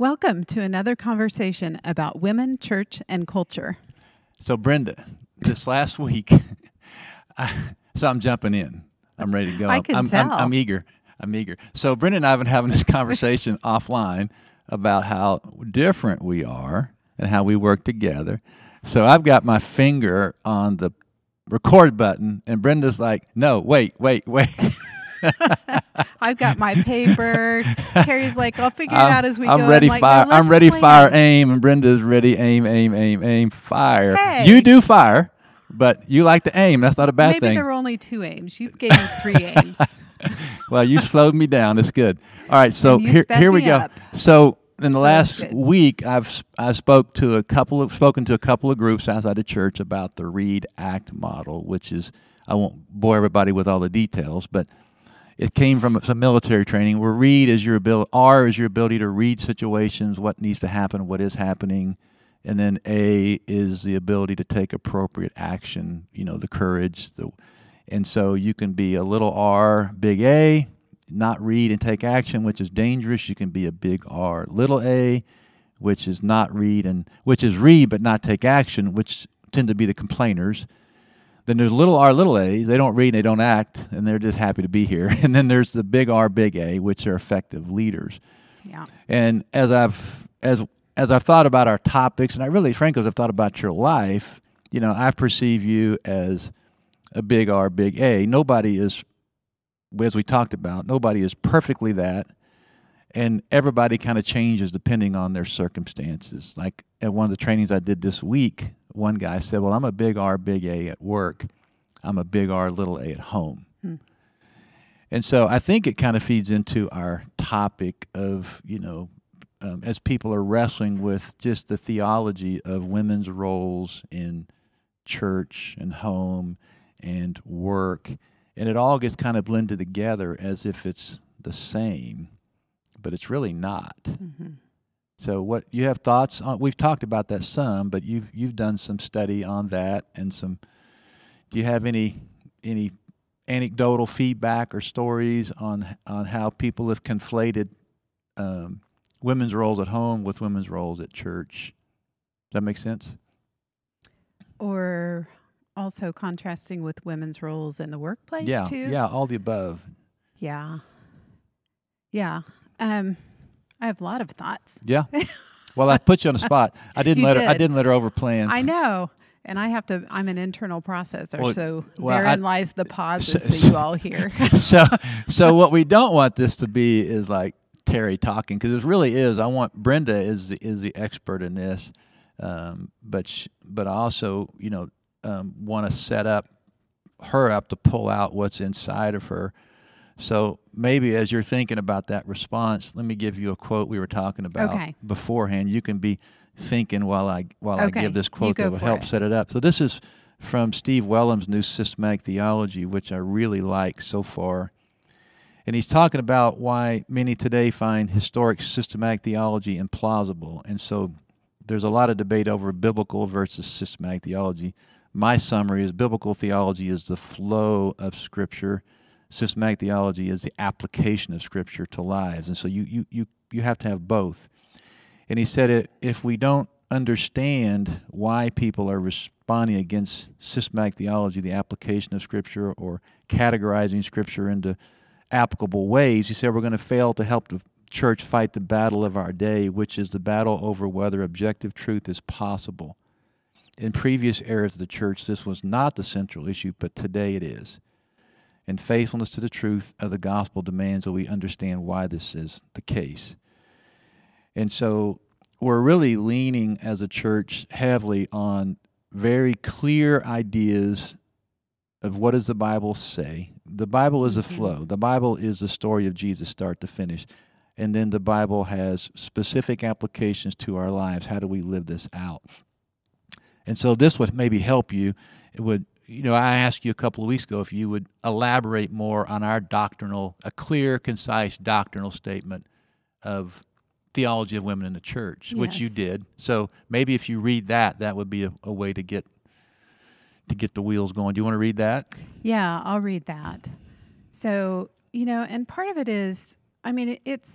Welcome to another conversation about women, church, and culture. So, Brenda, this last week, so I'm jumping in. I'm ready to go. I can tell. I'm eager. I'm eager. So, Brenda and I have been having this conversation offline about how different we are and how we work together. So, I've got my finger on the record button, and Brenda's like, "No, wait." I've got my paper. Carrie's like, I'll figure it out as we go. I'm ready, like, fire. No, I'm ready, plan. fire, aim, and Brenda's ready, aim, fire. Hey. You do fire, but you like to aim. That's not a bad Maybe thing. there were only 2 aims. You gave me 3 aims. Well, you slowed me down. It's good. All right, so And you sped here we me go. up. So in the that's last good. week, I've spoken to a couple of groups outside the church about the Read Act model, which is, I won't bore everybody with all the details, but it came from some military training where read is your ability, R is your ability to read situations, what needs to happen, what is happening, and then A is the ability to take appropriate action, the courage. And so you can be a little R, big A, not read and take action, which is dangerous. You can be a big R, little a, which is not read which is read but not take action, which tend to be the complainers. Then there's little r, little a. They don't read and they don't act, and they're just happy to be here. And then there's the big R, big A, which are effective leaders. Yeah. And as I've thought about our topics, and I really, frankly, as I've thought about your life, I perceive you as a big R, big A. Nobody is, as we talked about, nobody is perfectly that. And everybody kind of changes depending on their circumstances. Like at one of the trainings I did this week, one guy said, well, I'm a big R, big A at work. I'm a big R, little a at home. And so I think it kind of feeds into our topic of, as people are wrestling with just the theology of women's roles in church and home and work. And it all gets kind of blended together as if it's the same, but it's really not. Mm-hmm. So what you have thoughts on? We've talked about that some, but you've done some study on that and some. Do you have any anecdotal feedback or stories on how people have conflated women's roles at home with women's roles at church? Does that make sense? Or also contrasting with women's roles in the workplace too? Yeah, all the above. Yeah. I have a lot of thoughts. Yeah. Well, I put you on the spot. I didn't let her overplan. I know. And I'm an internal processor, so well, therein lies the pauses that you all hear. So what we don't want this to be is like Terry talking, because it really is. I want Brenda is the expert in this, but I also want to set her up to pull out what's inside of her. So maybe as you're thinking about that response, let me give you a quote we were talking about beforehand. You can be thinking while I give this quote that will help set it up. So this is from Steve Wellum's new Systematic Theology, which I really like so far. And he's talking about why many today find historic systematic theology implausible. And so there's a lot of debate over biblical versus systematic theology. My summary is biblical theology is the flow of Scripture. Systematic theology is the application of Scripture to lives. And so you have to have both. And he said if we don't understand why people are responding against systematic theology, the application of Scripture, or categorizing Scripture into applicable ways, he said we're going to fail to help the church fight the battle of our day, which is the battle over whether objective truth is possible. In previous eras of the church, this was not the central issue, but today it is. And faithfulness to the truth of the gospel demands that we understand why this is the case. And so we're really leaning as a church heavily on very clear ideas of what does the Bible say. The Bible is a flow. The Bible is the story of Jesus start to finish. And then the Bible has specific applications to our lives. How do we live this out? And so this would maybe help you. It would, I asked you a couple of weeks ago if you would elaborate more on our a clear, concise doctrinal statement of theology of women in the church, which you did. So maybe if you read that would be a way to get the wheels going. Do you want to read that? Yeah, I'll read that. So, and part of it is, it's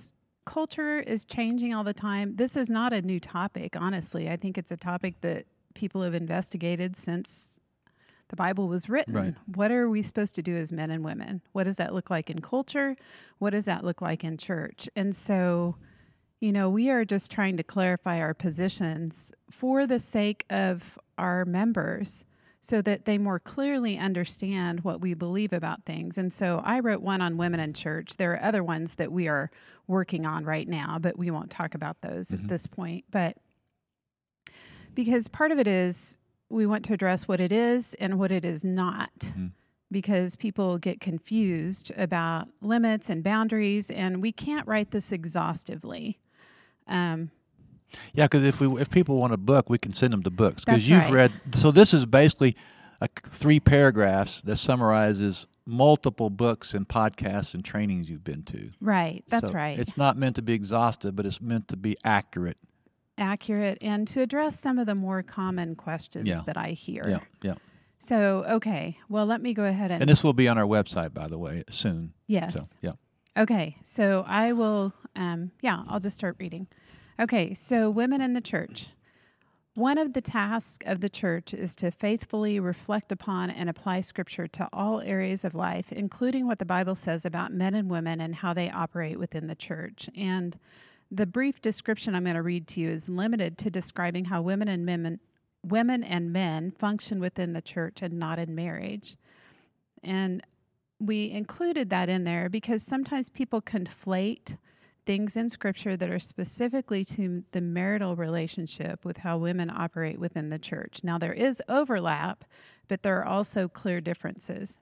culture is changing all the time. This is not a new topic, honestly. I think it's a topic that people have investigated since the Bible was written. Right. What are we supposed to do as men and women? What does that look like in culture? What does that look like in church? And so, we are just trying to clarify our positions for the sake of our members so that they more clearly understand what we believe about things. And so I wrote one on women in church. There are other ones that we are working on right now, but we won't talk about those at this point. But because part of it is we want to address what it is and what it is not, because people get confused about limits and boundaries, and we can't write this exhaustively. Yeah, because if people want a book, we can send them to books. That's Because you've right. read, so this is basically 3 paragraphs that summarizes multiple books and podcasts and trainings you've been to. Right, that's So right. It's not meant to be exhaustive, but it's meant to be accurate. Accurate, and to address some of the more common questions Yeah. that I hear. Yeah, yeah. So, okay, well, let me go ahead And this will be on our website, by the way, soon. yes. So, yeah. Okay, so I will, I'll just start reading. Okay, so women in the church. One of the tasks of the church is to faithfully reflect upon and apply Scripture to all areas of life, including what the Bible says about men and women and how they operate within the church. And the brief description I'm going to read to you is limited to describing how women and men function within the church and not in marriage. And we included that in there because sometimes people conflate things in Scripture that are specifically to the marital relationship with how women operate within the church. Now, there is overlap, but there are also clear differences.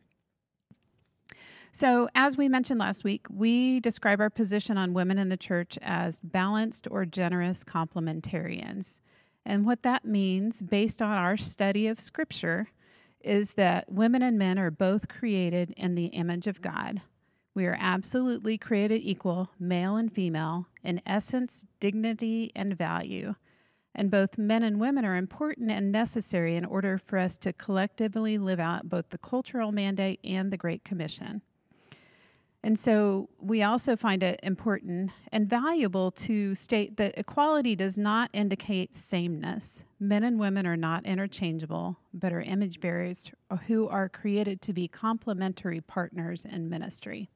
So, as we mentioned last week, we describe our position on women in the church as balanced or generous complementarians. And what that means, based on our study of Scripture, is that women and men are both created in the image of God. We are absolutely created equal, male and female, in essence, dignity, and value. And both men and women are important and necessary in order for us to collectively live out both the cultural mandate and the Great Commission. And so we also find it important and valuable to state that equality does not indicate sameness. Men and women are not interchangeable, but are image bearers who are created to be complementary partners in ministry.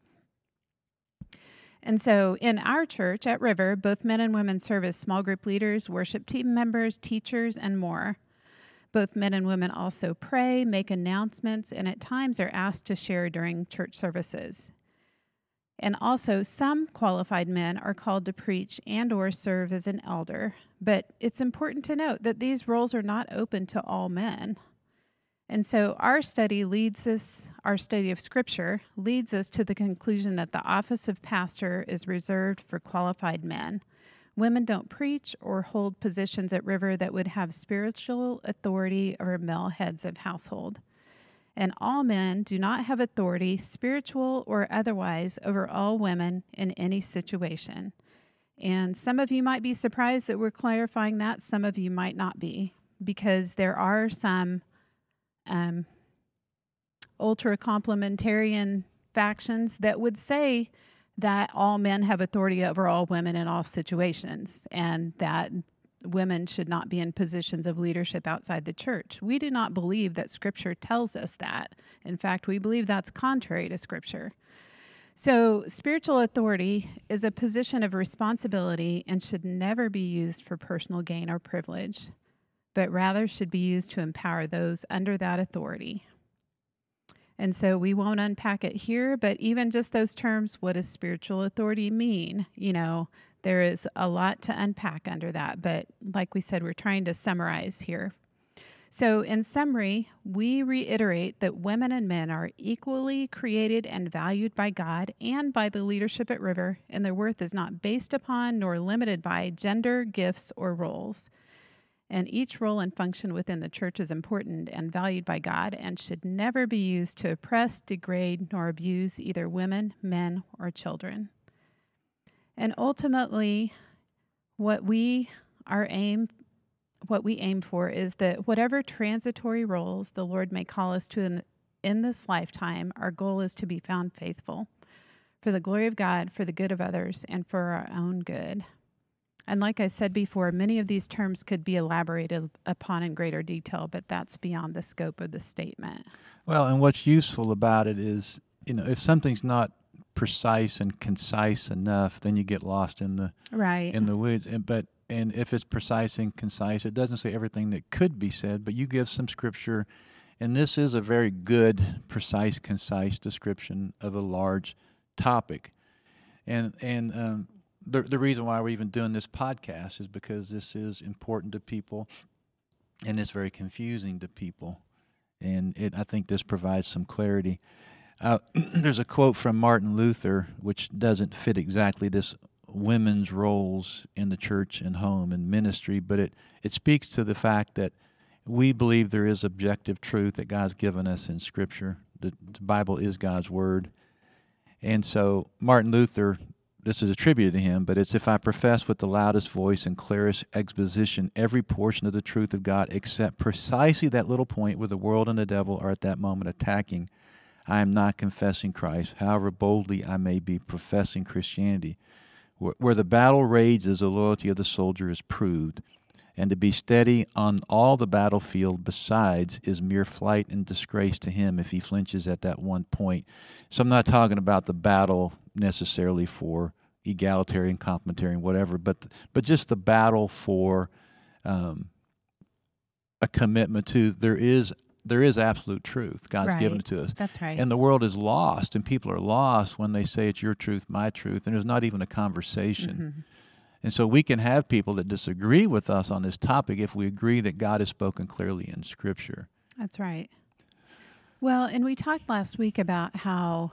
And so in our church at River, both men and women serve as small group leaders, worship team members, teachers, and more. Both men and women also pray, make announcements, and at times are asked to share during church services. And also, some qualified men are called to preach and or serve as an elder. But it's important to note that these roles are not open to all men. And so our study of Scripture leads us to the conclusion that the office of pastor is reserved for qualified men. Women don't preach or hold positions at River that would have spiritual authority over male heads of household. And all men do not have authority, spiritual or otherwise, over all women in any situation. And some of you might be surprised that we're clarifying that. Some of you might not be, because there are some ultra-complementarian factions that would say that all men have authority over all women in all situations, and that women should not be in positions of leadership outside the church. We do not believe that Scripture tells us that. In fact, we believe that's contrary to Scripture. So spiritual authority is a position of responsibility and should never be used for personal gain or privilege, but rather should be used to empower those under that authority. And so we won't unpack it here, but even just those terms, what does spiritual authority mean? There is a lot to unpack under that, but like we said, we're trying to summarize here. So in summary, we reiterate that women and men are equally created and valued by God and by the leadership at River, and their worth is not based upon nor limited by gender, gifts, or roles. And each role and function within the church is important and valued by God and should never be used to oppress, degrade, nor abuse either women, men, or children. And ultimately, what we aim for is that whatever transitory roles the Lord may call us to in this lifetime, our goal is to be found faithful. for the glory of God, for the good of others, and for our own good. And like I said before, many of these terms could be elaborated upon in greater detail, but that's beyond the scope of the statement. Well, and what's useful about it is, if something's not precise and concise enough, then you get lost in the Right. weeds. And if it's precise and concise, it doesn't say everything that could be said, but you give some scripture, and this is a very good, precise, concise description of a large topic. And the reason why we're even doing this podcast is because this is important to people, and it's very confusing to people. And I think this provides some clarity. There's a quote from Martin Luther, which doesn't fit exactly this women's roles in the church and home and ministry, but it speaks to the fact that we believe there is objective truth that God's given us in Scripture. The Bible is God's Word. And so Martin Luther, this is attributed to him, but it's, if I profess with the loudest voice and clearest exposition every portion of the truth of God except precisely that little point where the world and the devil are at that moment attacking, I am not confessing Christ, however boldly I may be professing Christianity. Where the battle rages, the loyalty of the soldier is proved, and to be steady on all the battlefield besides is mere flight and disgrace to him if he flinches at that one point. So I'm not talking about the battle necessarily for egalitarian, complementarian, whatever, but just the battle for a commitment to there is absolute truth. God's given it to us. That's right. And the world is lost, and people are lost when they say it's your truth, my truth, and there's not even a conversation. Mm-hmm. And so we can have people that disagree with us on this topic if we agree that God has spoken clearly in Scripture. That's right. Well, and we talked last week about how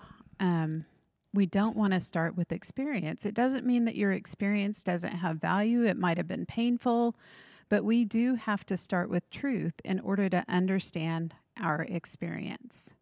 we don't want to start with experience. It doesn't mean that your experience doesn't have value. It might have been painful, but we do have to start with truth in order to understand our experience.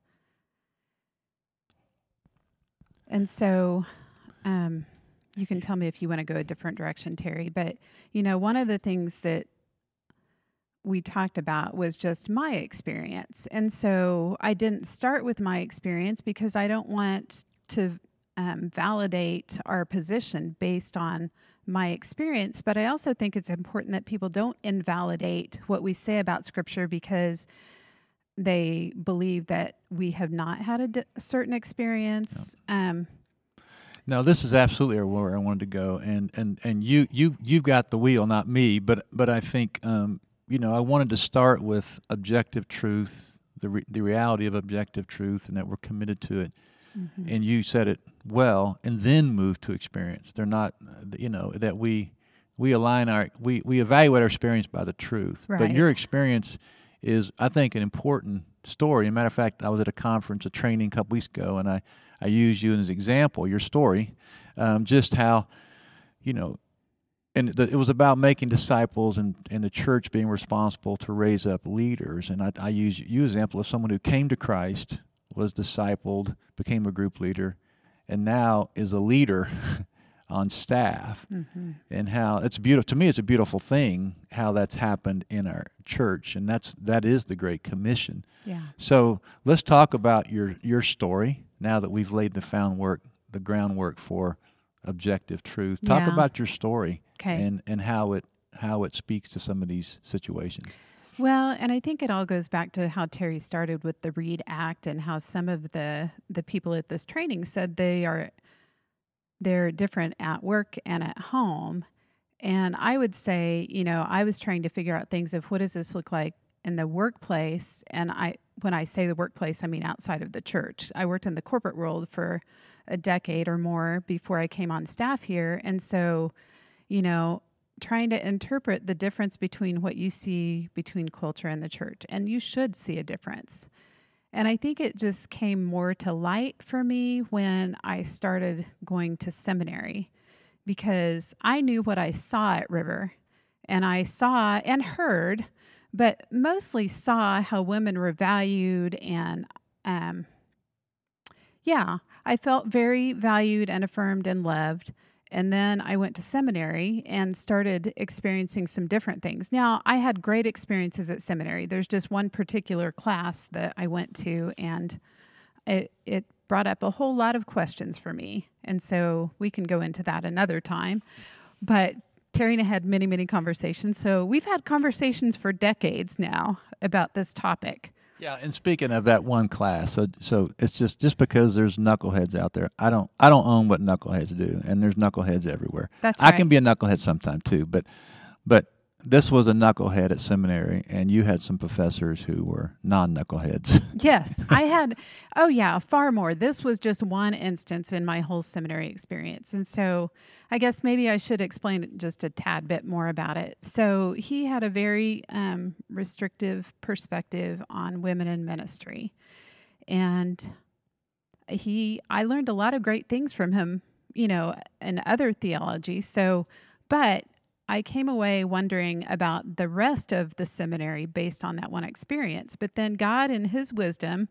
And so you can tell me if you want to go a different direction, Terry. But, one of the things that we talked about was just my experience. And so I didn't start with my experience because I don't want to validate our position based on my experience. But I also think it's important that people don't invalidate what we say about Scripture because they believe that we have not had a certain experience. No, this is absolutely where I wanted to go, and you've got the wheel, not me. But I think I wanted to start with objective truth, the reality of objective truth, and that we're committed to it. Mm-hmm. And you said it well, and then move to experience. They're not, that we align we evaluate our experience by the truth. Right. But your experience is, I think, an important story. As a matter of fact, I was at a conference, a training a couple weeks ago, and I used you as an example, your story, just how, it was about making disciples and the church being responsible to raise up leaders. And I use you as an example of someone who came to Christ, was discipled, became a group leader, and now is a leader on staff. Mm-hmm. And how it's beautiful. To me, it's a beautiful thing how that's happened in our church, and that is the Great Commission. Yeah. So let's talk about your story now that we've laid the groundwork for objective truth. Talk about your story, okay, and how it speaks to some of these situations. Well, and I think it all goes back to how Terry started with the READ Act and how some of the people at this training said they're different at work and at home. And I would say, I was trying to figure out things of what does this look like in the workplace. And when I say the workplace, I mean outside of the church. I worked in the corporate world for a decade or more before I came on staff here. And so, trying to interpret the difference between what you see between culture and the church. And you should see a difference. And I think it just came more to light for me when I started going to seminary, because I knew what I saw at River, and I saw and heard, but mostly saw how women were valued. And I felt very valued and affirmed and loved. And then I went to seminary and started experiencing some different things. Now, I had great experiences at seminary. There's just one particular class that I went to, and it brought up a whole lot of questions for me. And so we can go into that another time. But Terry and I had many, many conversations. So we've had conversations for decades now about this topic. Yeah, and speaking of that one class, so it's just because there's knuckleheads out there, I don't own what knuckleheads do, and there's knuckleheads everywhere. That's I right. can be a knucklehead sometime too, but this was a knucklehead at seminary, and you had some professors who were non-knuckleheads. Yes, I had, far more. This was just one instance in my whole seminary experience. And so I guess maybe I should explain just a tad bit more about it. So he had a very restrictive perspective on women in ministry. And I learned a lot of great things from him, and other theology. But I came away wondering about the rest of the seminary based on that one experience. But then God, in his wisdom,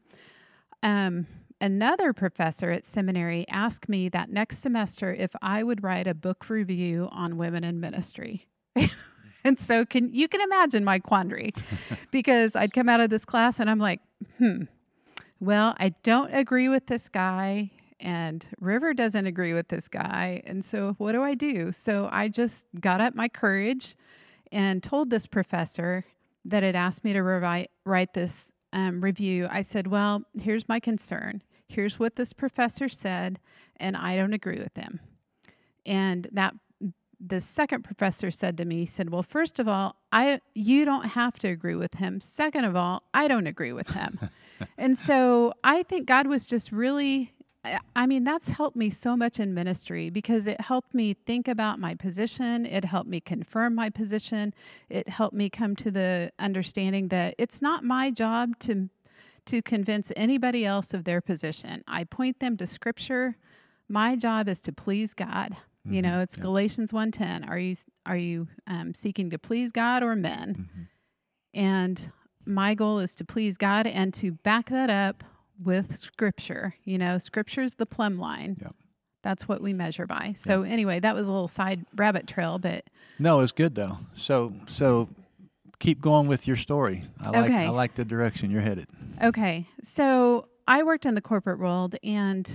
another professor at seminary asked me that next semester if I would write a book review on women in ministry. And so you can imagine my quandary, because I'd come out of this class and I'm like, well, I don't agree with this guy, and River doesn't agree with this guy. And so what do I do? So I just got up my courage and told this professor that had asked me to write this review. I said, well, here's my concern. Here's what this professor said, and I don't agree with him. And the second professor said to me, he said, well, first of all, you don't have to agree with him. Second of all, I don't agree with him. And so I think God was just really, that's helped me so much in ministry, because it helped me think about my position. It helped me confirm my position. It helped me come to the understanding that it's not my job to convince anybody else of their position. I point them to Scripture. My job is to please God. Mm-hmm. It's Galatians 1:10. Are you seeking to please God or men? Mm-hmm. And my goal is to please God and to back that up with Scripture. Scripture is the plumb line. Yep. That's what we measure by. So anyway, that was a little side rabbit trail, but no, it's good though. So keep going with your story. I like the direction you're headed. Okay. So I worked in the corporate world, and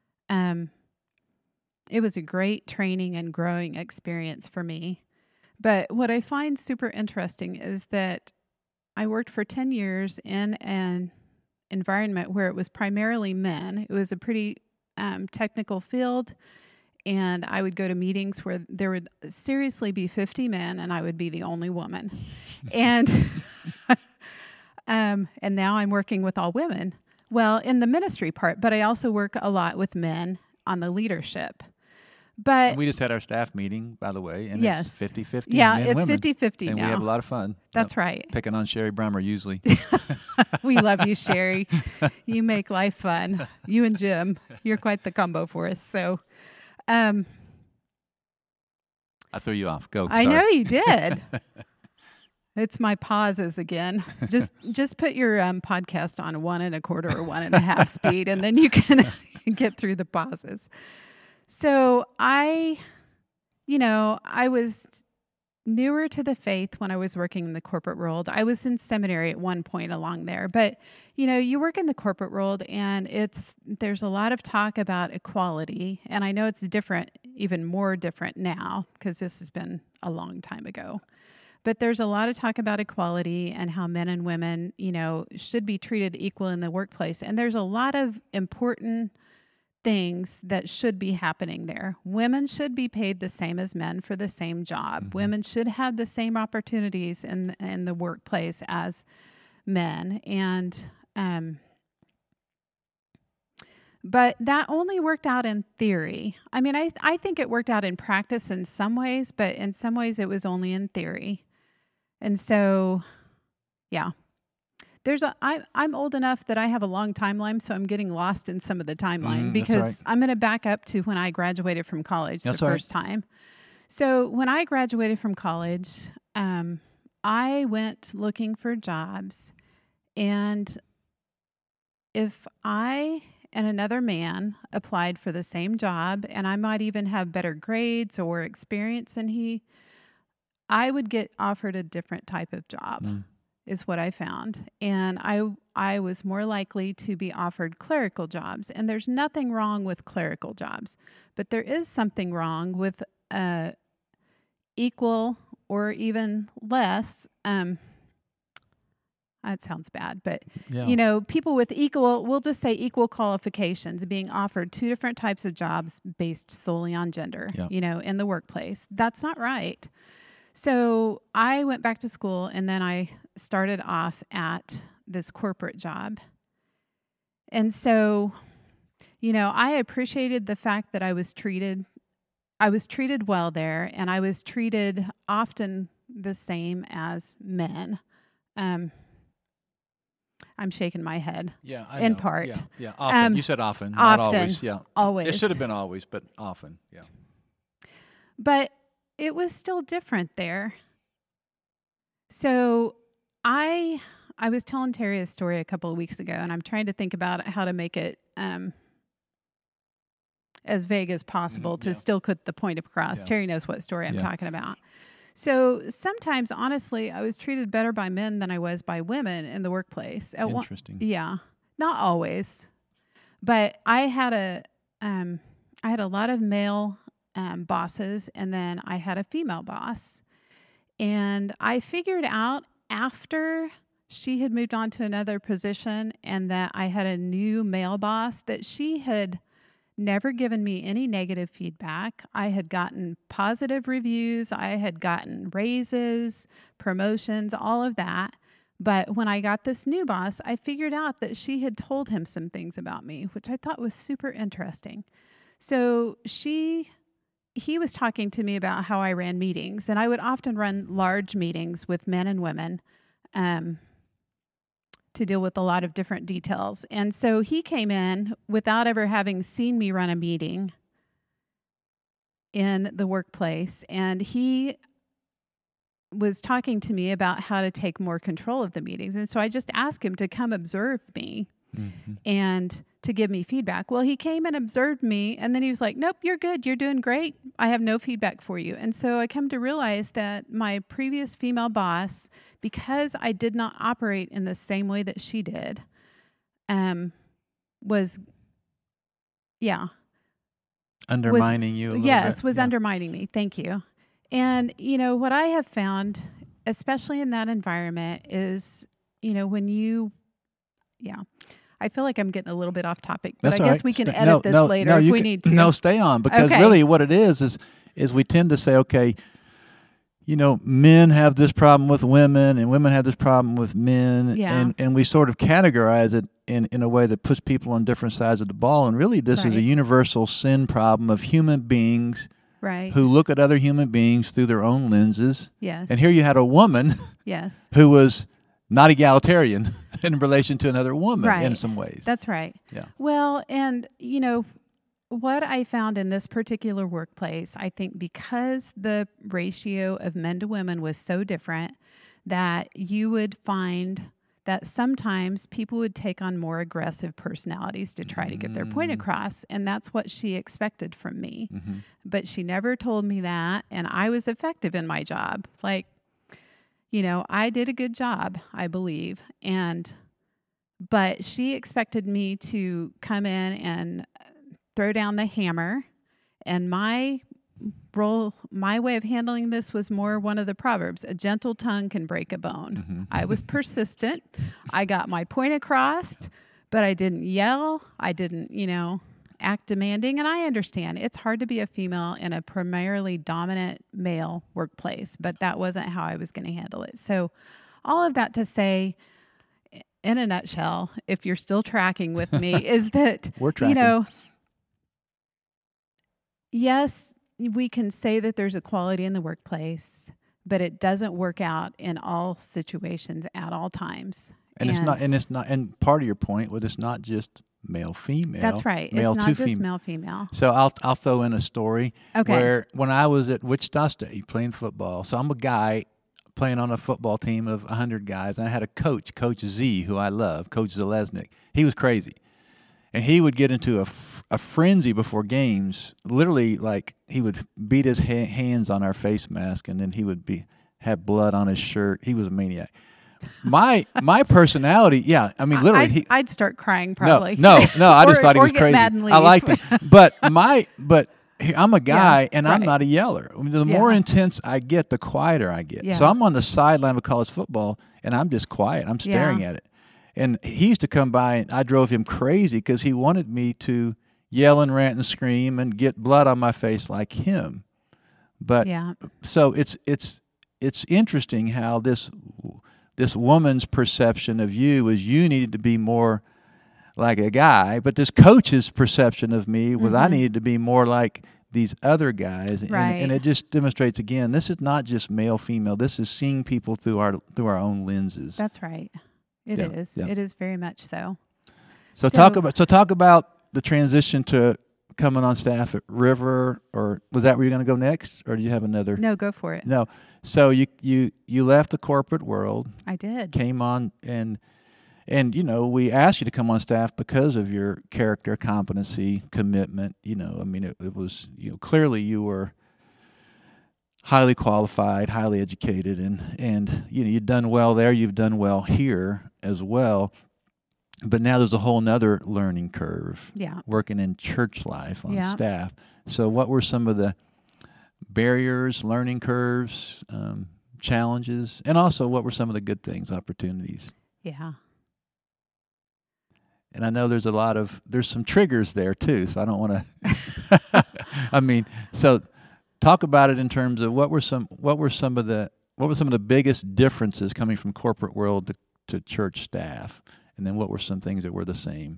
it was a great training and growing experience for me. But what I find super interesting is that I worked for 10 years in an environment where it was primarily men. It was a pretty technical field, and I would go to meetings where there would seriously be 50 men, and I would be the only woman. And and now I'm working with all women. Well, in the ministry part, but I also work a lot with men on the leadership. But we just had our staff meeting, by the way, and yes. It's 50-50 Yeah, men, it's women. 50-50 and now. We have a lot of fun. That's right. Picking on Sherry Brummer usually. We love you, Sherry. You make life fun. You and Jim, you're quite the combo for us. So, I threw you off. Go. I know you did. It's my pauses again. Just put your podcast on 1 1/4 or 1.5 speed, and then you can get through the pauses. So I was newer to the faith when I was working in the corporate world. I was in seminary at one point along there, but you work in the corporate world, and there's a lot of talk about equality, and I know it's different, even more different now, because this has been a long time ago. But there's a lot of talk about equality and how men and women, should be treated equal in the workplace. And there's a lot of important things that should be happening there. Women should be paid the same as men for the same job. Mm-hmm. Women should have the same opportunities in the workplace as men. And but that only worked out in theory. I think it worked out in practice in some ways, but in some ways it was only in theory. And so, yeah. I'm old enough that I have a long timeline, so I'm getting lost in some of the timeline, because right. I'm going to back up to when I graduated from college first time. So when I graduated from college, I went looking for jobs, and if I and another man applied for the same job, and I might even have better grades or experience than he, I would get offered a different type of job. is what I found. And I was more likely to be offered clerical jobs. And there's nothing wrong with clerical jobs, but there is something wrong with equal or even less. That sounds bad, but people with we'll just say equal qualifications being offered two different types of jobs based solely on gender, in the workplace. That's not right. So I went back to school, and then I started off at this corporate job. And so, I appreciated the fact that I was treated well there, and I was treated often the same as men. I'm shaking my head. Yeah, I in know. part. Yeah. Often. You said often, not always. Yeah, always. It should have been always, but often. Yeah. But it was still different there. So I was telling Terry a story a couple of weeks ago, and I'm trying to think about how to make it as vague as possible to still put the point across. Yeah. Terry knows what story I'm talking about. So sometimes, honestly, I was treated better by men than I was by women in the workplace. Interesting. Not always, but I had a lot of male bosses, and then I had a female boss. And I figured out after she had moved on to another position and that I had a new male boss that she had never given me any negative feedback. I had gotten positive reviews. I had gotten raises, promotions, all of that. But when I got this new boss, I figured out that she had told him some things about me, which I thought was super interesting. So he was talking to me about how I ran meetings, and I would often run large meetings with men and women to deal with a lot of different details. And so he came in without ever having seen me run a meeting in the workplace, and he was talking to me about how to take more control of the meetings. And so I just asked him to come observe me and to give me feedback. Well, he came and observed me, and then he was like, nope, you're good. You're doing great. I have no feedback for you. And so I come to realize that my previous female boss, because I did not operate in the same way that she did, was undermining you a little bit. Yes, was undermining me. Thank you. And, what I have found, especially in that environment, is, I feel like I'm getting a little bit off topic, but That's I guess right. we can edit this later if we need to. No, stay on, because really what it is we tend to say, okay, men have this problem with women and women have this problem with men, and we sort of categorize it in a way that puts people on different sides of the ball. And really this is a universal sin problem of human beings who look at other human beings through their own lenses. Yes. And here you had a woman who was not egalitarian in relation to another woman in some ways. That's right. Yeah. Well, and, what I found in this particular workplace, I think because the ratio of men to women was so different, that you would find that sometimes people would take on more aggressive personalities to try to get their point across. And that's what she expected from me. Mm-hmm. But she never told me that. And I was effective in my job. I did a good job, I believe. But she expected me to come in and throw down the hammer. And my way of handling this was more one of the Proverbs: a gentle tongue can break a bone. Mm-hmm. I was persistent. I got my point across, but I didn't yell. I didn't, act demanding. And I understand it's hard to be a female in a primarily dominant male workplace, but that wasn't how I was going to handle it. So all of that to say, in a nutshell, if you're still tracking with me, is that, we're tracking. Yes, we can say that there's equality in the workplace, but it doesn't work out in all situations at all times. And part of your point was it's not just male female. That's right. Male it's to not just female. male female. So I'll throw in a story where when I was at Wichita State playing football, so I'm a guy playing on a football team of 100 guys, and I had a coach, Coach Z, who I love, Coach Zalesnik. He was crazy. And he would get into a frenzy before games. Literally, he would beat his hands on our face mask, and then he would have blood on his shirt. He was a maniac. my personality, yeah. I mean, literally, I'd start crying probably. no. I just thought he was get crazy. mad and I leave. liked him, but I'm a guy, and I'm right. not a yeller. I mean, the more intense I get, the quieter I get. Yeah. So I'm on the sideline of college football, and I'm just quiet. I'm staring at it. And he used to come by, and I drove him crazy because he wanted me to yell and rant and scream and get blood on my face like him. But so it's interesting how this woman's perception of you is you needed to be more like a guy, but this coach's perception of me was I needed to be more like these other guys, and it just demonstrates again, this is not just male female. This is seeing people through our own lenses. That's right. It is. Yeah. It is very much so. So talk about the transition to coming on staff at River, or was that where you're going to go next, or do you have another? No, go for it. No. So you left the corporate world. I did. Came on and we asked you to come on staff because of your character, competency, commitment. I mean, it was clearly you were highly qualified, highly educated, and you've done well there. You've done well here as well. But now there's a whole nother learning curve. Yeah. Working in church life on staff. So what were some of the barriers, learning curves, challenges, and also what were some of the good things, opportunities? Yeah. And I know there's some triggers there too, so I don't want to. I mean, so talk about it in terms of what were some of the biggest differences coming from corporate world to church staff, and then what were some things that were the same?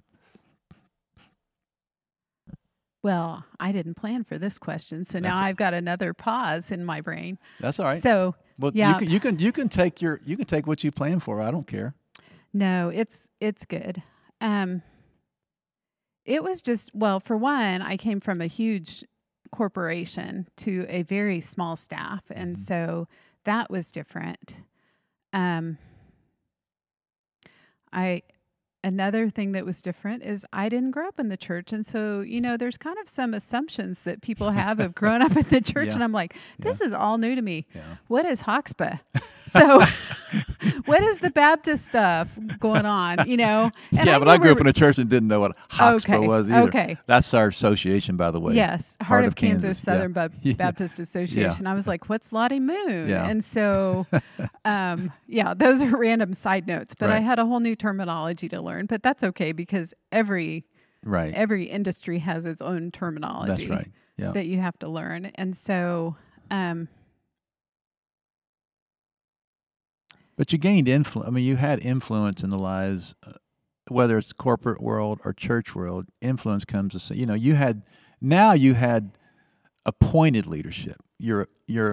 Well, I didn't plan for this question, so now I've got another pause in my brain. That's all right. So, you can take what you plan for. I don't care. No, it's good. It was just, well, for one, I came from a huge corporation to a very small staff, and so that was different. Another thing that was different is I didn't grow up in the church. And so, there's kind of some assumptions that people have of growing up in the church. And I'm like, this is all new to me. Yeah. What is Hawksbah? So what is the Baptist stuff going on, And but I grew up in a church and didn't know what Hawksbah was either. Okay. That's our association, by the way. Yes. Heart of Kansas Southern Baptist Association. I was like, what's Lottie Moon? Yeah. And so, those are random side notes, but I had a whole new terminology to learn. But that's okay because every industry has its own terminology. That's right. Yeah. That you have to learn. And so, but you gained influence. I mean, you had influence in the lives, whether it's corporate world or church world. Influence comes to you had appointed leadership. You're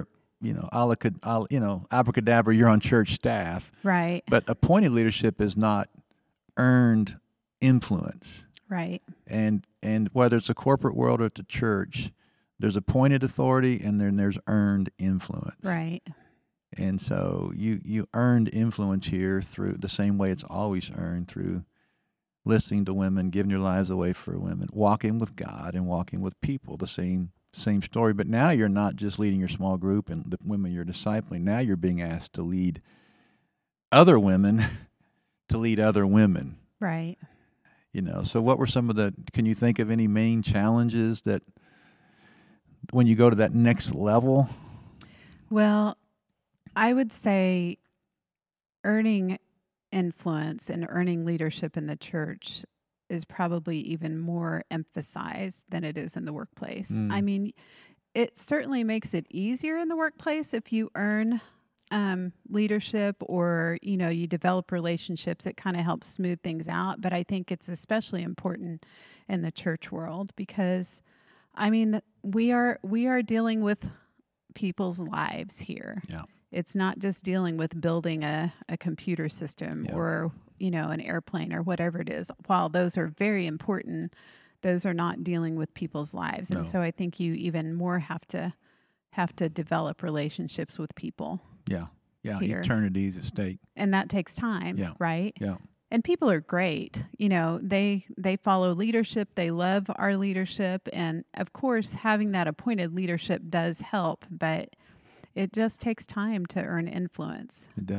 abracadabra. You're on church staff, right? But appointed leadership is not earned influence, right? And whether it's a corporate world or at the church, there's appointed authority and then there's earned influence, right? And so you earned influence here through the same way it's always earned, through listening to women, giving your lives away for women, walking with God and walking with people. The same story. But now you're not just leading your small group and the women you're discipling. Now you're being asked to lead other women to lead other women. Right. So what were some of can you think of any main challenges that when you go to that next level? Well, I would say earning influence and earning leadership in the church is probably even more emphasized than it is in the workplace. I mean, it certainly makes it easier in the workplace if you earn leadership or, you develop relationships. It kind of helps smooth things out. But I think it's especially important in the church world because, I mean, we are dealing with people's lives here. Yeah. It's not just dealing with building a computer system or, an airplane or whatever it is. While those are very important, those are not dealing with people's lives. And so I think you even more have to develop relationships with people. Yeah. Here. Eternity's at stake. And that takes time, right? Yeah. And people are great. They follow leadership. They love our leadership. And of course, having that appointed leadership does help, but it just takes time to earn influence. It does.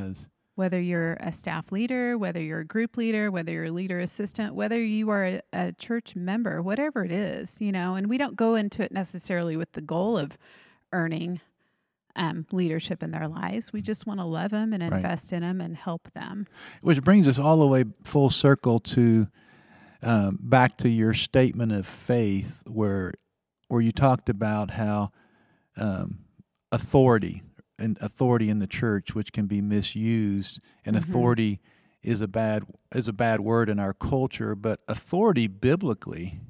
whether you're a staff leader, whether you're a group leader, whether you're a leader assistant, whether you are a church member, whatever it is, and we don't go into it necessarily with the goal of earning leadership in their lives. We just want to love them and Right. invest in them and help them. Which brings us all the way full circle to back to your statement of faith, where you talked about how authority in the church, which can be misused, and authority is a bad word in our culture, but authority biblically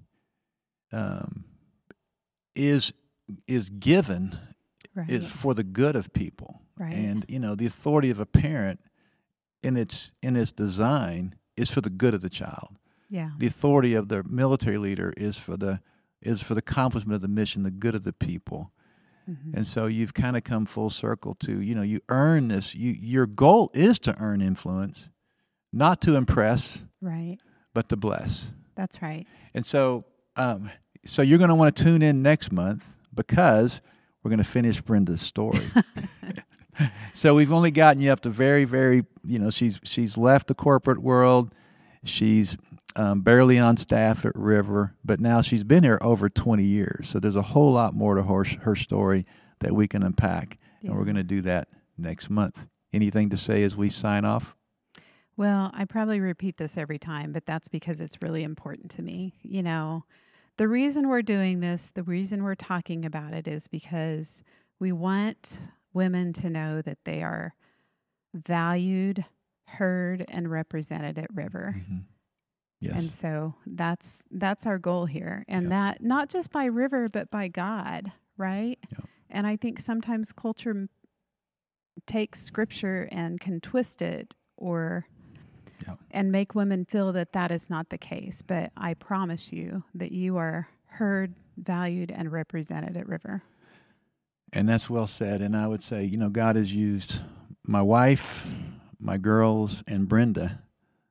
is given Right. is for the good of people. Right. And the authority of a parent in its design is for the good of the child. Yeah. The authority of the military leader is for the accomplishment of the mission, the good of the people. And so you've kind of come full circle to, you earn this. Your goal is to earn influence, not to impress, Right. but to bless. That's right. And so you're going to want to tune in next month, because we're going to finish Brenda's story. So we've only gotten you up to very, very, she's left the corporate world. She's barely on staff at River, but now she's been here over 20 years. So there's a whole lot more to her story that we can unpack. And we're going to do that next month. Anything to say as we sign off? Well, I probably repeat this every time, but that's because it's really important to me. The reason we're doing this, the reason we're talking about it, is because we want women to know that they are valued, heard, and represented at River. Yes. And so that's our goal here. And that not just by River, but by God, right? Yep. And I think sometimes culture takes scripture and can twist it and make women feel that is not the case. But I promise you that you are heard, valued, and represented at River. And that's well said. And I would say, God has used my wife, my girls, and Brenda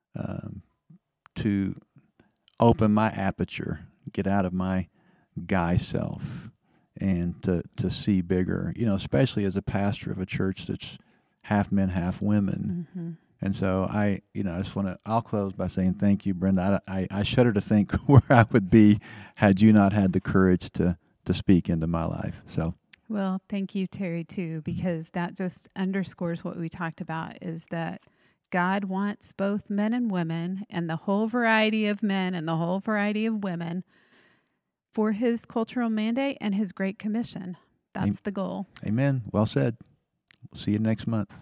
to open my aperture, get out of my guy self, and to see bigger, especially as a pastor of a church that's half men, half women. And so I'll close by saying thank you, Brenda. I shudder to think where I would be had you not had the courage to speak into my life. So. Well, thank you, Terry, too, because that just underscores what we talked about, is that God wants both men and women and the whole variety of men and the whole variety of women for his cultural mandate and his Great Commission. That's the goal. Amen. Well said. We'll see you next month.